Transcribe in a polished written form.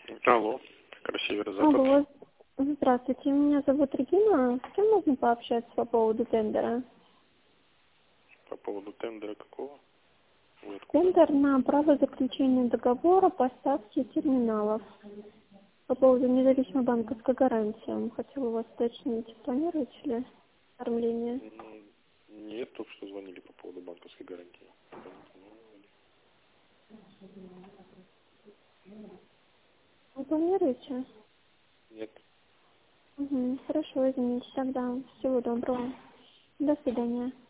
Алло, как Северо-Запад. Алло, здравствуйте, меня зовут Регина. С кем можно пообщаться по поводу тендера? По поводу тендера какого? Вы откуда? Тендер на право заключения договора поставки терминалов. По поводу независимой банковской гарантии. Хотела у вас уточнить, планируете ли оформление? Нет, только что звонили по поводу банковской гарантии. Вы планируете? Нет. Угу, хорошо, извините тогда. Всего доброго. До свидания.